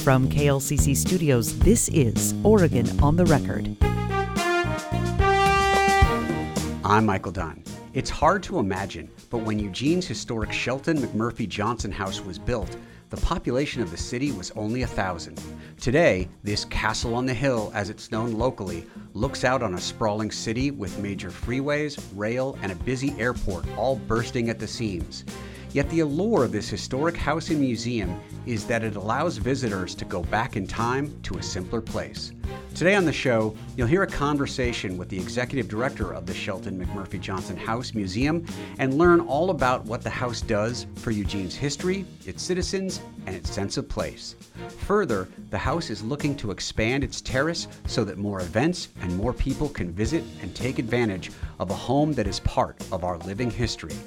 From KLCC Studios, this is Oregon on the Record. I'm Michael Dunn. It's hard to imagine, but when Eugene's historic Shelton McMurphy Johnson House was built, the population of the city was only 1,000. Today, this castle on the hill, as it's known locally, looks out on a sprawling city with major freeways, rail, and a busy airport all bursting at the seams. Yet the allure of this historic house and museum is that it allows visitors to go back in time to a simpler place. Today on the show, you'll hear a conversation with the executive director of the Shelton McMurphy Johnson House Museum and learn all about what the house does for Eugene's history, its citizens, and its sense of place. Further, the house is looking to expand its terrace so that more events and more people can visit and take advantage of a home that is part of our living history.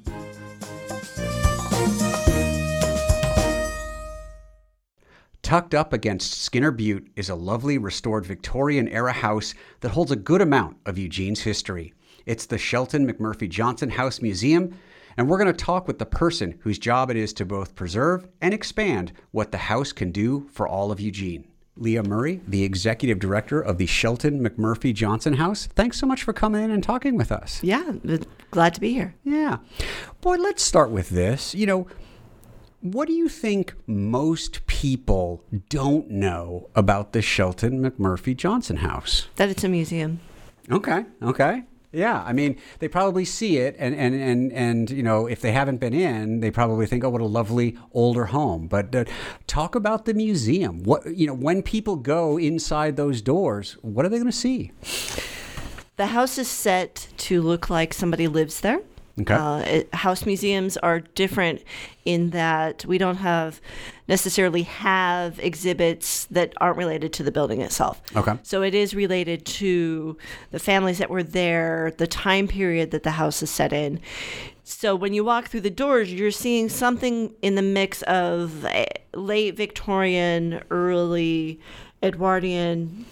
Tucked up against Skinner Butte is a lovely restored Victorian-era house that holds a good amount of Eugene's history. It's the Shelton McMurphy Johnson House Museum, and we're going to talk with the person whose job it is to both preserve and expand what the house can do for all of Eugene. Leah Murray, the executive director of the Shelton McMurphy Johnson House. Thanks so much for coming in and talking with us. Yeah, glad to be here. Yeah. Boy, let's start with this. What do you think most people don't know about the Shelton McMurphy Johnson House? That it's a museum. Okay. Yeah, I mean, they probably see it, and if they haven't been in, they probably think, oh, what a lovely older home. But talk about the museum. When people go inside those doors, what are they going to see? The house is set to look like somebody lives there. Okay. House museums are different in that we don't necessarily have exhibits that aren't related to the building itself. Okay. So it is related to the families that were there, the time period that the house is set in. So when you walk through the doors, you're seeing something in the mix of late Victorian, early Edwardian,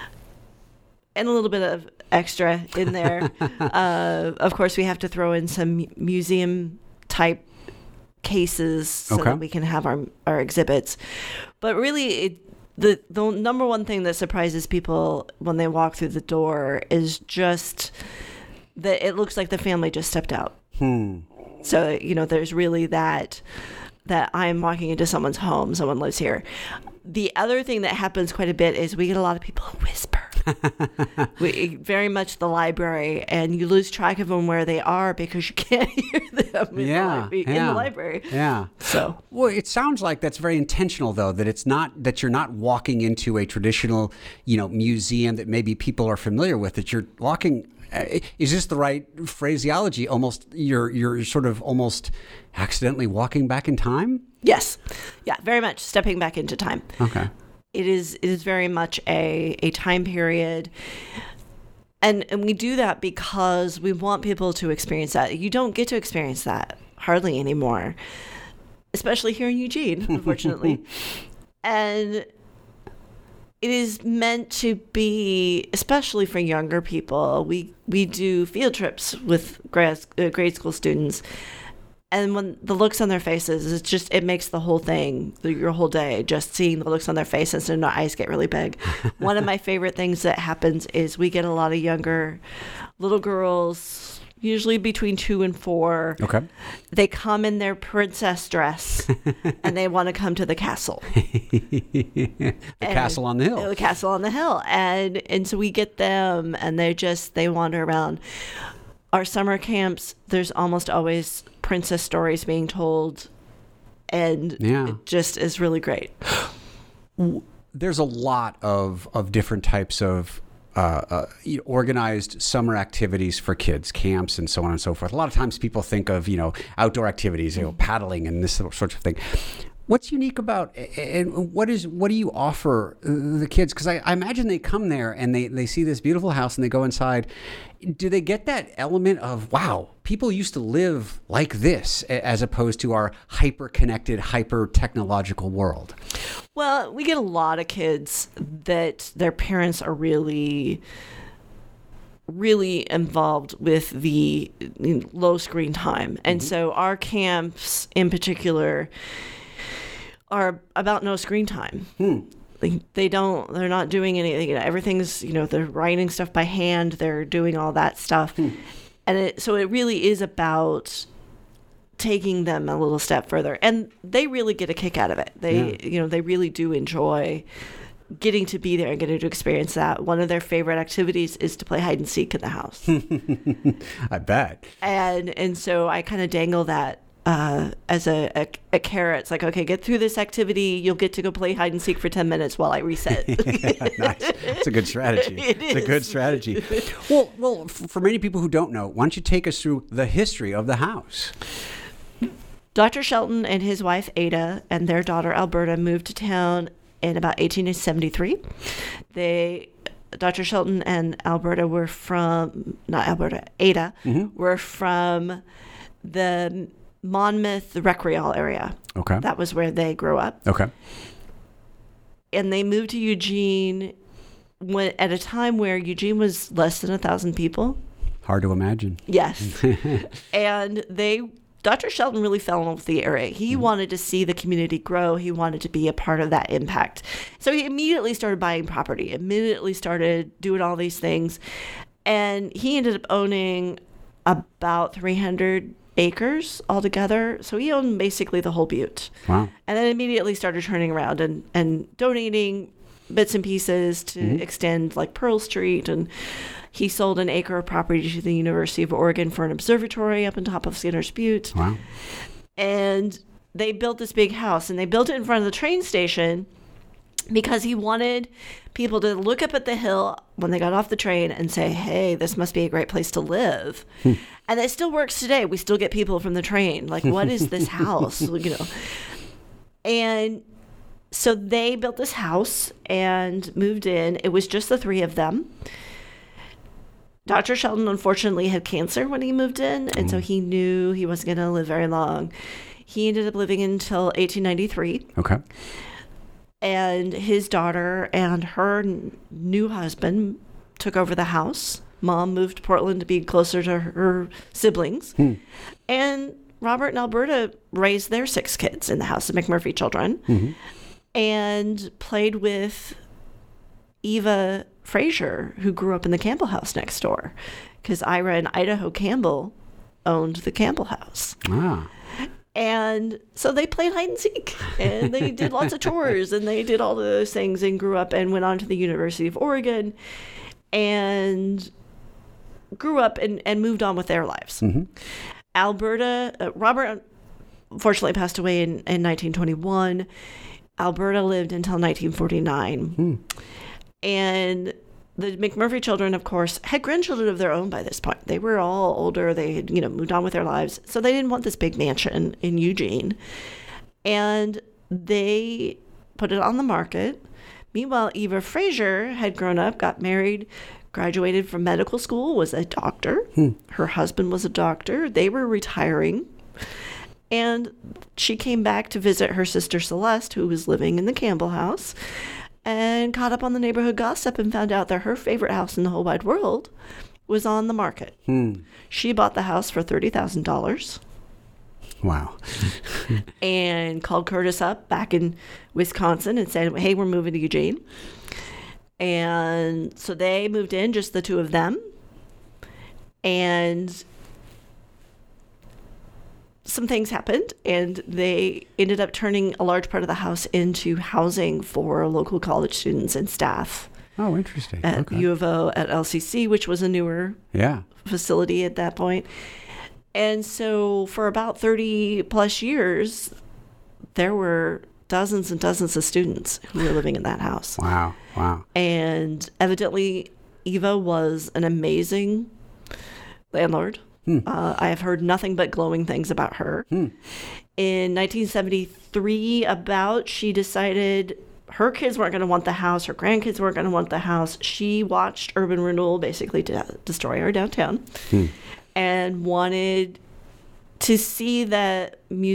and a little bit of extra in there. Of course, we have to throw in some museum type cases so that we can have our exhibits. But really, the number one thing that surprises people when they walk through the door is just that it looks like the family just stepped out. So, there's really that I'm walking into someone's home, someone lives here. The other thing that happens quite a bit is we get a lot of people who whisper. Very much the library, and you lose track of them where they are because you can't hear them in the library. Yeah. So, well, it sounds like that's very intentional, though, that it's not that you're not walking into a traditional, museum that maybe people are familiar with. That you're walking. Is this the right phraseology? Almost, you're sort of almost accidentally walking back in time. Yes. Yeah. Very much stepping back into time. Okay. It is very much a time period. And we do that because we want people to experience that. You don't get to experience that hardly anymore, especially here in Eugene, unfortunately. And it is meant to be, especially for younger people. We do field trips with grade school students. And when the looks on their faces, it makes the whole thing, your whole day, just seeing the looks on their faces and their eyes get really big. One of my favorite things that happens is we get a lot of younger little girls, usually between 2 and 4. Okay. They come in their princess dress and they want to come to the castle. The castle on the hill. The castle on the hill. And so we get them and they wander around. Our summer camps, there's almost always princess stories being told, and it just is really great. There's a lot of different types of organized summer activities for kids, camps and so on and so forth. A lot of times people think of, outdoor activities, paddling and this sort of thing. What's unique about, and what do you offer the kids? Because I imagine they come there and they see this beautiful house and they go inside. Do they get that element of, wow, people used to live like this as opposed to our hyper-connected, hyper-technological world? Well, we get a lot of kids that their parents are really involved with the low screen time. And so our camps in particular are about no screen time. They're not doing anything. Everything's, they're writing stuff by hand. They're doing all that stuff. And so it really is about taking them a little step further. And they really get a kick out of it. They really do enjoy getting to be there and getting to experience that. One of their favorite activities is to play hide and seek in the house. I bet. And so I kind of dangle that as a carrot. It's like, okay, get through this activity. You'll get to go play hide and seek for 10 minutes while I reset. Nice. It's a good strategy. It's a good strategy. Well, for many people who don't know, why don't you take us through the history of the house? Dr. Shelton and his wife, Ada, and their daughter, Alberta, moved to town in about 1873. Dr. Shelton and Alberta were from, not Alberta, Ada, were from the Monmouth Recreal area. Okay. That was where they grew up. Okay. And they moved to Eugene at a time where Eugene was less than 1,000 people. Hard to imagine. Yes. And Dr. Shelton really fell in love with the area. He wanted to see the community grow. He wanted to be a part of that impact. So he immediately started buying property, immediately started doing all these things. And he ended up owning about 300 acres altogether. So he owned basically the whole butte. Wow. And then immediately started turning around and donating bits and pieces to extend like Pearl Street. And he sold an acre of property to the University of Oregon for an observatory up on top of Skinner's Butte. Wow. And they built this big house, and they built it in front of the train station because he wanted people to look up at the hill when they got off the train and say, hey, this must be a great place to live. And it still works today. We still get people from the train. Like, what is this house? And so they built this house and moved in. It was just the three of them. Dr. Shelton, unfortunately, had cancer when he moved in, and so he knew he wasn't going to live very long. He ended up living until 1893. Okay. And his daughter and her new husband took over the house. Mom moved to Portland to be closer to her siblings. And Robert and Alberta raised their 6 kids in the house, the McMurphy children, and played with Eva Frazier, who grew up in the Campbell house next door, because Ira and Idaho Campbell owned the Campbell house. And so they played hide and seek, and they did lots of tours, and they did all of those things, and grew up and went on to the University of Oregon and grew up and moved on with their lives. Robert unfortunately passed away in 1921. Alberta lived until 1949. And the McMurphy children, of course, had grandchildren of their own by this point. They were all older. They had, moved on with their lives. So they didn't want this big mansion in Eugene. And they put it on the market. Meanwhile, Eva Frazier had grown up, got married, graduated from medical school, was a doctor. Her husband was a doctor. They were retiring. And she came back to visit her sister Celeste, who was living in the Campbell house, and caught up on the neighborhood gossip and found out that her favorite house in the whole wide world was on the market. She bought the house for $30,000. Wow. And called Curtis up back in Wisconsin and said, hey, we're moving to Eugene. And so they moved in, just the two of them. And some things happened, and they ended up turning a large part of the house into housing for local college students and staff. Oh, interesting. At U of O, at LCC, which was a newer facility at that point. And so for about 30 plus years, there were dozens and dozens of students who were living in that house. Wow. And evidently, Eva was an amazing landlord. I have heard nothing but glowing things about her. In 1973, she decided her kids weren't going to want the house. Her grandkids weren't going to want the house. She watched urban renewal basically destroy our downtown and wanted to see the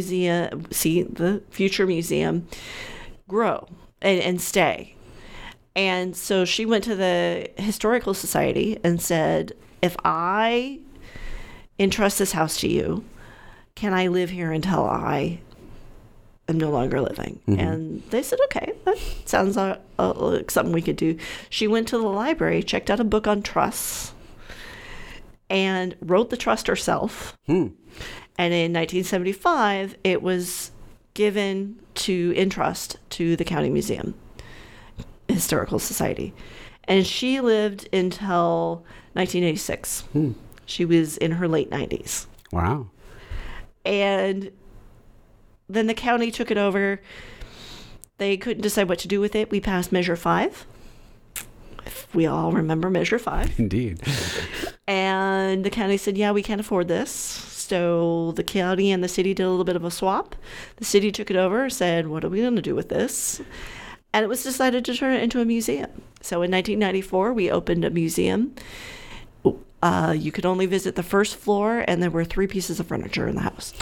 future museum grow and stay. And so she went to the Historical Society and said, if I entrust this house to you, can I live here until I am no longer living. And they said, okay, that sounds like something we could do. She went to the library, checked out a book on trusts, and wrote the trust herself. And in 1975, it was given in trust to the County Museum Historical Society. And she lived until 1986. She was in her late 90s. Wow. And then the county took it over. They couldn't decide what to do with it. We passed Measure 5. If we all remember Measure 5. Indeed. And the county said, yeah, we can't afford this. So the county and the city did a little bit of a swap. The city took it over, said, what are we going to do with this? And it was decided to turn it into a museum. So in 1994, we opened a museum. You could only visit the first floor, and there were 3 pieces of furniture in the house.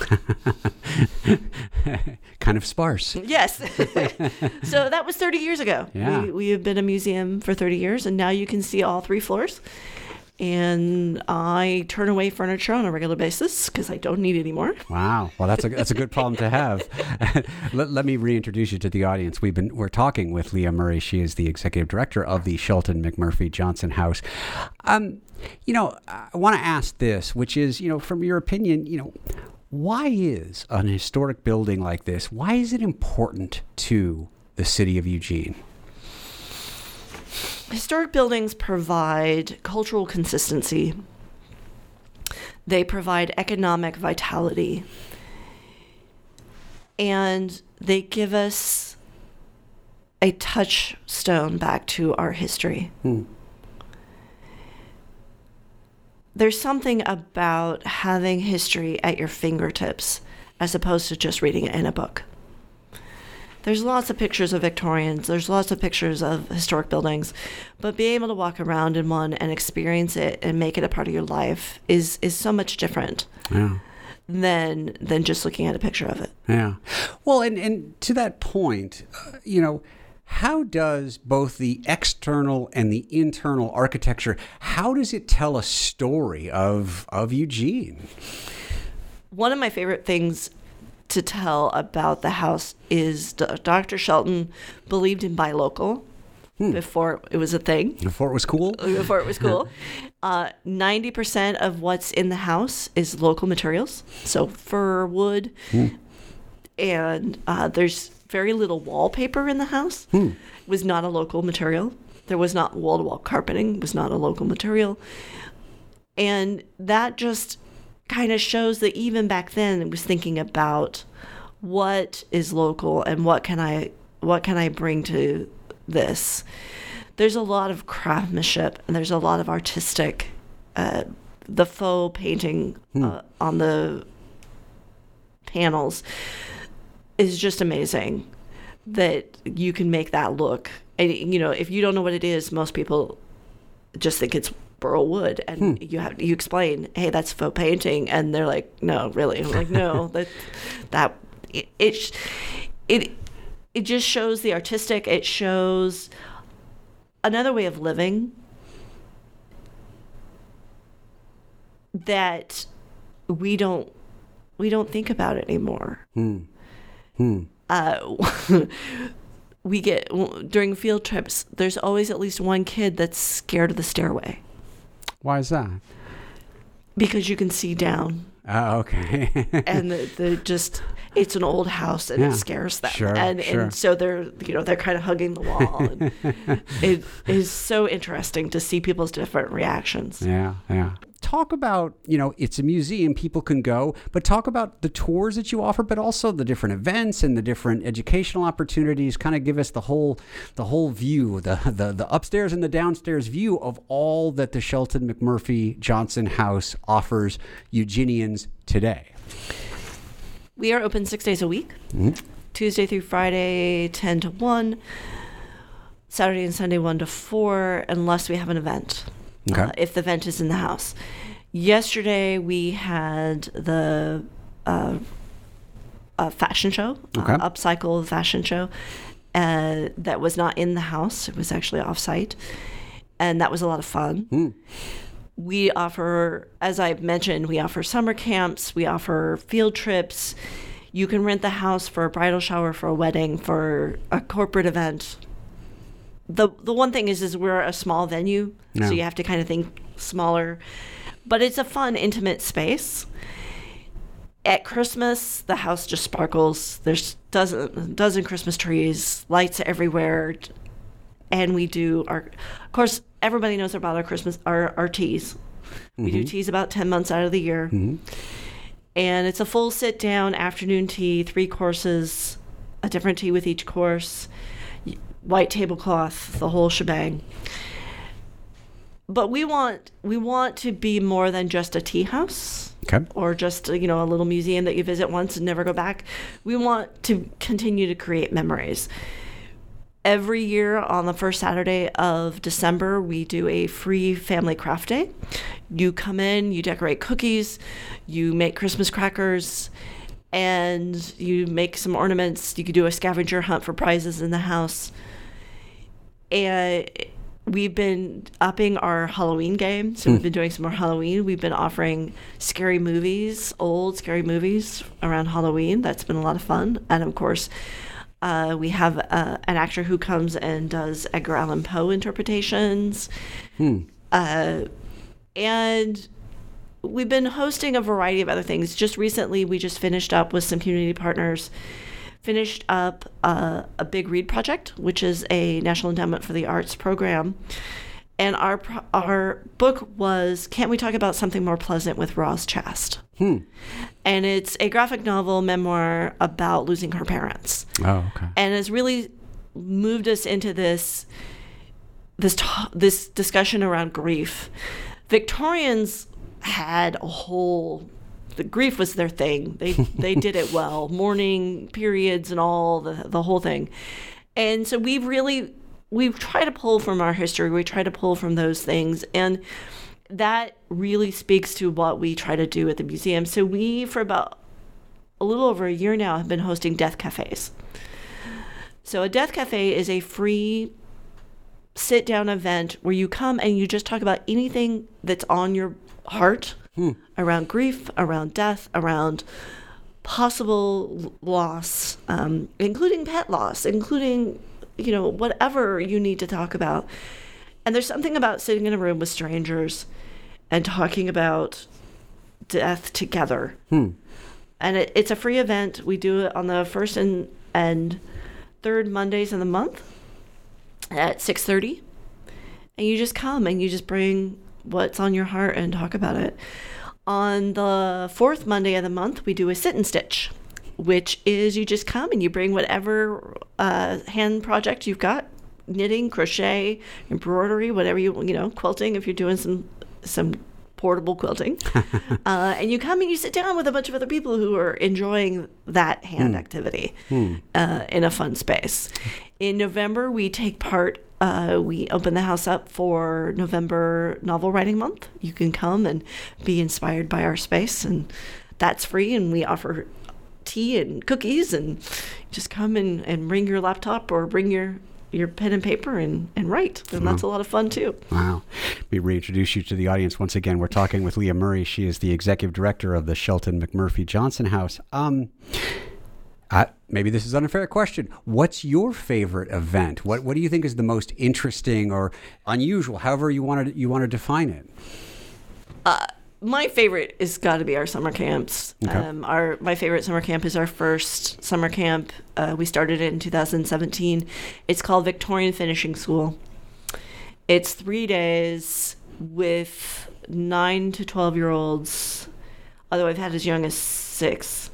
Kind of sparse. Yes. So that was 30 years ago. Yeah. We have been a museum for 30 years, and now you can see all 3 floors. And I turn away furniture on a regular basis because I don't need it anymore. Wow. Well, that's a good problem to have. Let me reintroduce you to the audience. We're talking with Leah Murray. She is the executive director of the Shelton McMurphy Johnson House. I want to ask this, which is, from your opinion, why is an historic building like this, why is it important to the city of Eugene? Historic buildings provide cultural consistency. They provide economic vitality. And they give us a touchstone back to our history. There's something about having history at your fingertips as opposed to just reading it in a book. There's lots of pictures of Victorians. There's lots of pictures of historic buildings. But being able to walk around in one and experience it and make it a part of your life is so much different than just looking at a picture of it. Yeah. Well, and to that point, how does both the external and the internal architecture, how does it tell a story of Eugene? One of my favorite things to tell about the house is Dr. Shelton believed in buy local before it was a thing. Before it was cool? Before it was cool. 90% of what's in the house is local materials. So fir, wood. And there's very little wallpaper in the house. It was not a local material. There was not wall-to-wall carpeting. It was not a local material. And that just kind of shows that even back then it was thinking about what is local and what can I bring to this. There's a lot of craftsmanship and there's a lot of artistic. The faux painting on the panels is just amazing that you can make that look. And if you don't know what it is, most people just think it's burl wood, and you explain, hey, that's faux painting, and they're like, no, really. I'm like, no, it just shows the artistic. It shows another way of living that we don't think about it anymore. We get, during field trips, there's always at least one kid that's scared of the stairway. Why is that? Because you can see down. Oh, okay. And it's an old house and it scares them. Sure, and so they're kind of hugging the wall. And it is so interesting to see people's different reactions. Yeah. Talk about, it's a museum, people can go, but talk about the tours that you offer, but also the different events and the different educational opportunities. Kind of give us the whole view, the upstairs and the downstairs view of all that the Shelton McMurphy Johnson House offers Eugenians today. We are open 6 days a week, Tuesday through Friday, 10 to 1, Saturday and Sunday, 1 to 4, unless we have an event. Okay. If the event is in the house. Yesterday we had the fashion show, upcycle fashion show, that was not in the house. It was actually off-site, and that was a lot of fun. We offer, as I've mentioned, we offer summer camps. We offer field trips. You can rent the house for a bridal shower, for a wedding, for a corporate event. The one thing is we're a small venue, so you have to kind of think smaller. But it's a fun, intimate space. At Christmas, the house just sparkles. There's dozen Christmas trees, lights everywhere. And we do of course, everybody knows about our teas. We do teas about 10 months out of the year. Mm-hmm. And it's a full sit-down afternoon tea, 3 courses, a different tea with each course, white tablecloth, the whole shebang. But we want to be more than just a tea house, or just a little museum that you visit once and never go back. We want to continue to create memories. Every year on the first Saturday of December, we do a free family craft day. You come in, you decorate cookies, you make Christmas crackers, and you make some ornaments. You could do a scavenger hunt for prizes in the house. And we've been upping our Halloween game. So we've been doing some more Halloween. We've been offering scary movies, old scary movies around Halloween. That's been a lot of fun. And of course, we have an actor who comes and does Edgar Allan Poe interpretations. And we've been hosting a variety of other things. Just recently, we just finished up with some community partners, finished up a Big Read Project, which is a National Endowment for the Arts program. And our book was Can't We Talk About Something More Pleasant with Roz Chast. And it's a graphic novel memoir about losing her parents. Oh, okay. And it's really moved us into this discussion around grief. Victorians had the grief was their thing. They did it well. Mourning periods and all the whole thing. And so we've tried to pull from our history. We try to pull from those things. And that really speaks to what we try to do at the museum. So we, for about a little over a year now, have been hosting death cafes. So a death cafe is a free sit-down event where you come and you just talk about anything that's on your heart around grief, around death, around possible loss, including pet loss, including, whatever you need to talk about. And there's something about sitting in a room with strangers and talking about death together. And it's a free event. We do it on the first and third Mondays of the month at 6:30. And you just come and you just bring what's on your heart and talk about it. On the fourth Monday of the month, we do a sit and stitch, which is you just come and you bring whatever hand project you've got, knitting, crochet, embroidery, whatever quilting if you're doing some portable quilting. And you come and you sit down with a bunch of other people who are enjoying that hand activity in a fun space. In November, we take part, we open the house up for November Novel Writing Month. You can come and be inspired by our space, and that's free, and we offer tea and cookies, and just come and bring your laptop or bring your pen and paper and write. And that's a lot of fun too. Wow. Let me reintroduce you to the audience once again. We're talking with Leah Murray. She is the executive director of the Shelton McMurphy Johnson House. Maybe this is an unfair question. What's your favorite event? What do you think is the most interesting or unusual, however you want to define it? My favorite has got to be our summer camps. Okay. My favorite summer camp is our first summer camp. We started it in 2017. It's called Victorian Finishing School. It's 3 days with 9 to 12-year-olds, although I've had as young as 6.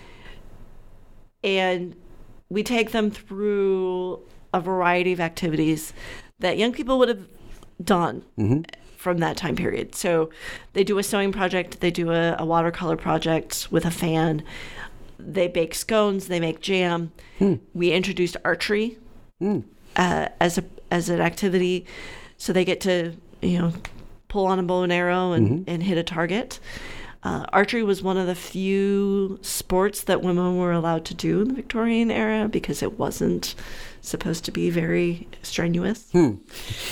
And we take them through a variety of activities that young people would have done from that time period. So they do a sewing project, they do a watercolor project with a fan, they bake scones, they make jam. We introduced archery as an activity, so they get to pull on a bow and arrow and hit a target. Archery was one of the few sports that women were allowed to do in the Victorian era because it wasn't supposed to be very strenuous.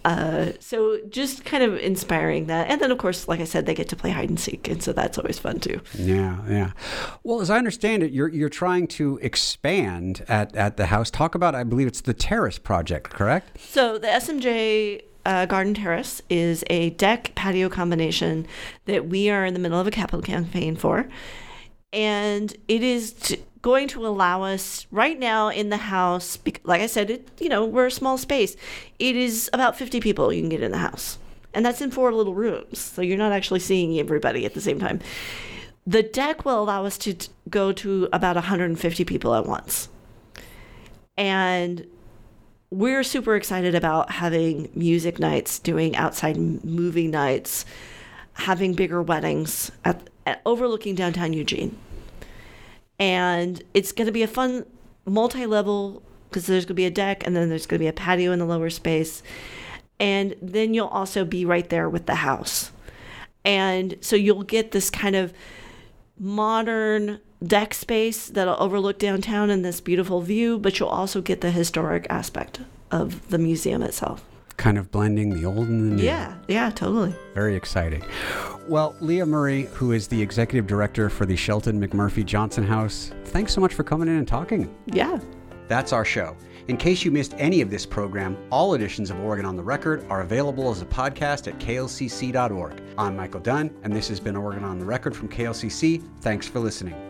So just kind of inspiring that. And then, of course, like I said, they get to play hide and seek. And so that's always fun, too. Yeah. Well, as I understand it, you're trying to expand at the house. Talk about, I believe it's the Terrace Project, correct? So the SMJ Garden Terrace is a deck patio combination that we are in the middle of a capital campaign for. And it is going to allow us right now in the house, like I said, we're a small space. It is about 50 people you can get in the house. And that's in 4 little rooms. So you're not actually seeing everybody at the same time. The deck will allow us to go to about 150 people at once. And we're super excited about having music nights, doing outside movie nights, having bigger weddings overlooking downtown Eugene. And it's going to be a fun multi-level, because there's going to be a deck and then there's going to be a patio in the lower space. And then you'll also be right there with the house. And so you'll get this kind of modern deck space that'll overlook downtown and this beautiful view, but you'll also get the historic aspect of the museum itself. Kind of blending the old and the new. Yeah, totally. Very exciting. Well, Leah Murray, who is the executive director for the Shelton McMurphy Johnson House, thanks so much for coming in and talking. Yeah. That's our show. In case you missed any of this program, all editions of Oregon on the Record are available as a podcast at klcc.org. I'm Michael Dunn, and this has been Oregon on the Record from KLCC. Thanks for listening.